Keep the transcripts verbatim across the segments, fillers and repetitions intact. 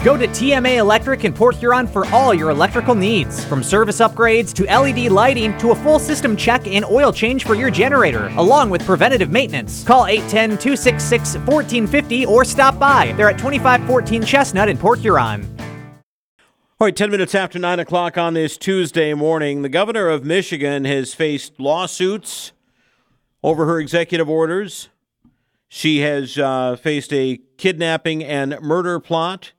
Go to T M A Electric in Port Huron for all your electrical needs. From service upgrades to L E D lighting to a full system check and oil change for your generator, along with preventative maintenance. Call eight one zero, two six six, one four five zero or stop by. They're at twenty-five fourteen Chestnut in Port Huron. All right, ten minutes after nine o'clock on this Tuesday morning, the governor of Michigan has faced lawsuits over her executive orders. She has uh, faced a kidnapping and murder plot.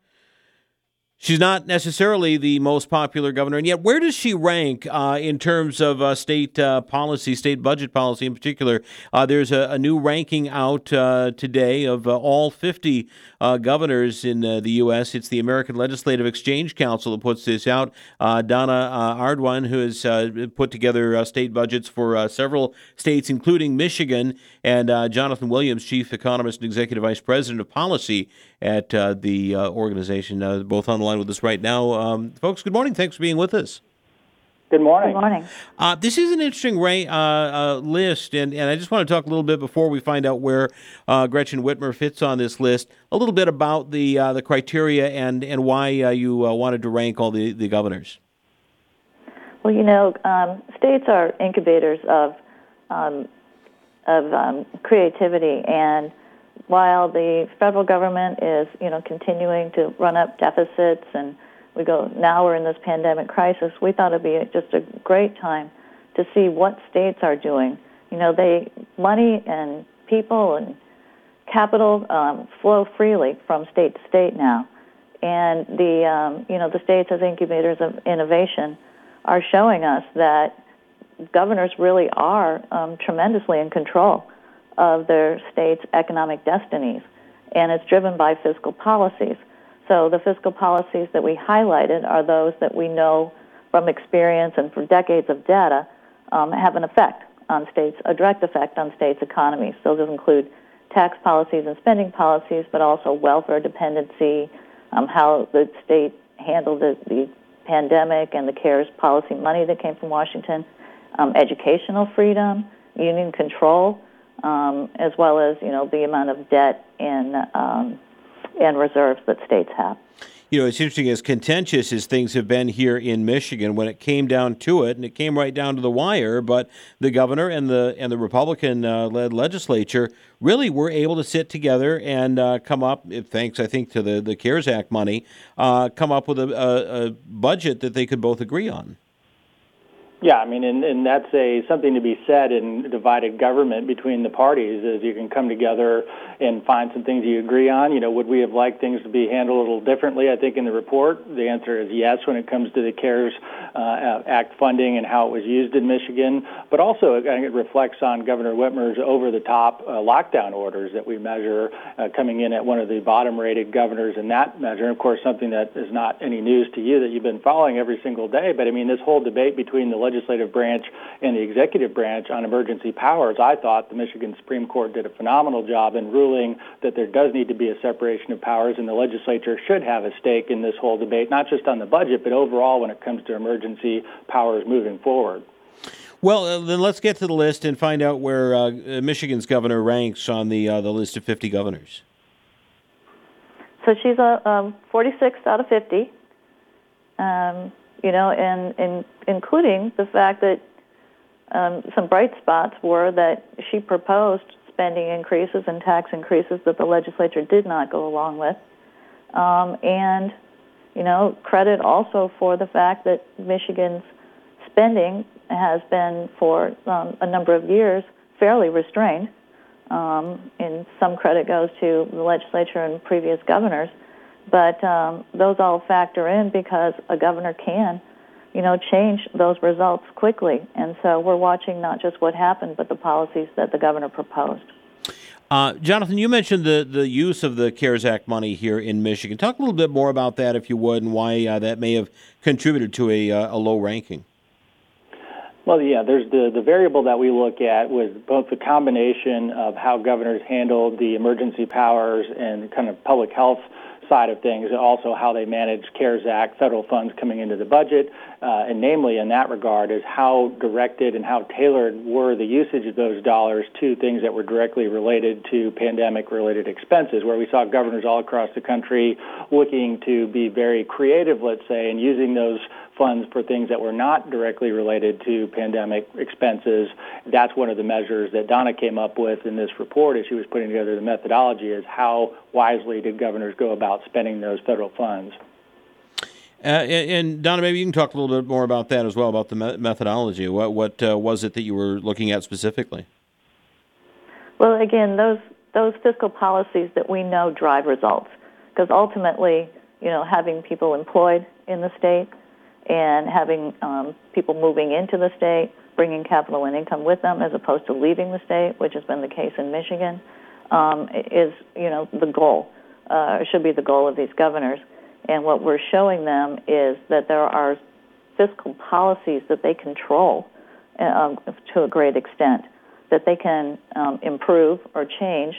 She's not necessarily the most popular governor, and yet where does she rank uh, in terms of uh, state uh, policy, state budget policy in particular? Uh, there's a, a new ranking out uh, today of uh, all fifty uh, governors in uh, the U S. It's the American Legislative Exchange Council that puts this out. Uh, Donna uh, Arduin, who has uh, put together uh, state budgets for uh, several states, including Michigan, and uh, Jonathan Williams, Chief Economist and Executive Vice President of Policy at uh, the uh, organization, uh, both on the line with us right now. Um, folks, good morning. Thanks for being with us. Good morning. Good morning. Uh, this is an interesting Ray, uh, uh, list, and, and I just want to talk a little bit before we find out where uh, Gretchen Whitmer fits on this list, a little bit about the uh, the criteria and, and why uh, you uh, wanted to rank all the, the governors. Well, you know, um, states are incubators of um, of um, creativity, and while the federal government is, you know, continuing to run up deficits, and we go now we're in this pandemic crisis, we thought it'd be just a great time to see what states are doing. You know, they money and people and capital um, flow freely from state to state now, and the um, you know the states as incubators of innovation are showing us that governors really are um, tremendously in control of their state's economic destinies, and it's driven by fiscal policies. So the fiscal policies that we highlighted are those that we know from experience and from decades of data um, have an effect on states, a direct effect on states' economies. So those include tax policies and spending policies, but also welfare dependency, um, how the state handled the, the pandemic and the CARES policy money that came from Washington, um, educational freedom, union control, Um, as well as, you know, the amount of debt and um, and reserves that states have. You know, it's interesting, as contentious as things have been here in Michigan, when it came down to it, and it came right down to the wire, but the governor and the and the Republican-led uh, legislature really were able to sit together and uh, come up, thanks, I think, to the, the CARES Act money, uh, come up with a, a, a budget that they could both agree on. Yeah, I mean, and, and that's a something to be said in divided government between the parties, is you can come together and find some things you agree on. You know, would we have liked things to be handled a little differently? I think in the report, the answer is yes when it comes to the CARES uh, Act funding and how it was used in Michigan. But also, I think it reflects on Governor Whitmer's over-the-top uh, lockdown orders that we measure uh, coming in at one of the bottom-rated governors in that measure. And of course, something that is not any news to you that you've been following every single day. But I mean, this whole debate between the legislative branch and the executive branch on emergency powers, I thought the Michigan Supreme Court did a phenomenal job in ruling that there does need to be a separation of powers, and the legislature should have a stake in this whole debate, not just on the budget, but overall when it comes to emergency powers moving forward. Well, uh, then let's get to the list and find out where uh, Michigan's governor ranks on the uh, the list of fifty governors. So she's a um, forty-sixth out of fifty. Um, You know, and, and including the fact that um, some bright spots were that she proposed spending increases and tax increases that the legislature did not go along with. Um, and, you know, credit also for the fact that Michigan's spending has been for um, a number of years fairly restrained. Um, and some credit goes to the legislature and previous governors. But um, those all factor in because a governor can, you know, change those results quickly. And so we're watching not just what happened, but the policies that the governor proposed. Uh, Jonathan, you mentioned the, the use of the CARES Act money here in Michigan. Talk a little bit more about that, if you would, and why uh, that may have contributed to a, uh, a low ranking. Well, yeah, there's the, the variable that we look at was both the combination of how governors handled the emergency powers and kind of public health side of things, and also how they manage CARES Act, federal funds coming into the budget, uh, and namely in that regard is how directed and how tailored were the usage of those dollars to things that were directly related to pandemic-related expenses, where we saw governors all across the country looking to be very creative, let's say, and using those funds for things that were not directly related to pandemic expenses. That's one of the measures that Donna came up with in this report as she was putting together the methodology, is how wisely did governors go about spending those federal funds. Uh, and, and Donna, maybe you can talk a little bit more about that as well, about the me- methodology. What, what uh, was it that you were looking at specifically? Well, again, those those fiscal policies that we know drive results, because ultimately, you know, having people employed in the state and having um, people moving into the state, bringing capital and income with them as opposed to leaving the state, which has been the case in Michigan, um, is, you know, the goal, uh, should be the goal of these governors. And what we're showing them is that there are fiscal policies that they control um, to a great extent, that they can um, improve or change.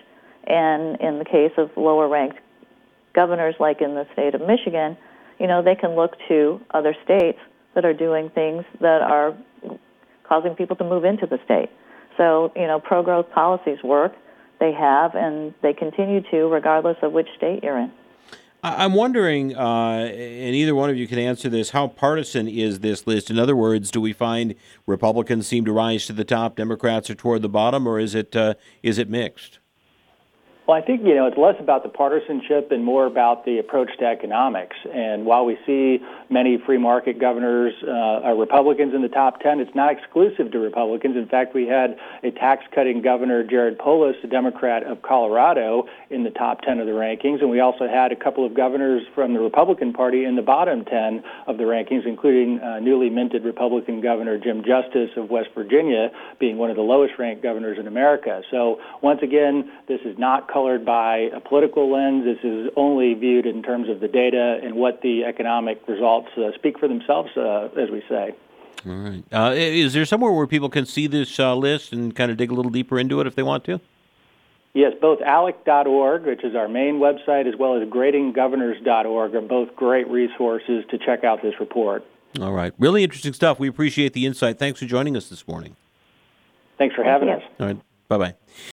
And in the case of lower-ranked governors, like in the state of Michigan, you know, they can look to other states that are doing things that are causing people to move into the state. So, you know, pro-growth policies work. They have, and they continue to, regardless of which state you're in. I'm wondering, uh, and either one of you can answer this, how partisan is this list? In other words, do we find Republicans seem to rise to the top, Democrats are toward the bottom, or is it uh, is it mixed? Well, I think, you know, it's less about the partisanship and more about the approach to economics. And while we see many free market governors uh, are Republicans in the top ten, it's not exclusive to Republicans. In fact, we had a tax-cutting governor, Jared Polis, a Democrat of Colorado, in the top ten of the rankings. And we also had a couple of governors from the Republican Party in the bottom ten of the rankings, including uh, newly minted Republican Governor Jim Justice of West Virginia being one of the lowest-ranked governors in America. So once again, this is not colored by a political lens. This is only viewed in terms of the data and what the economic results uh, speak for themselves, uh, as we say. All right. Uh, is there somewhere where people can see this uh, list and kind of dig a little deeper into it if they want to? Yes, both A L E C dot org, which is our main website, as well as grading governors dot org are both great resources to check out this report. All right. Really interesting stuff. We appreciate the insight. Thanks for joining us this morning. Thanks for having us. All right. Bye-bye.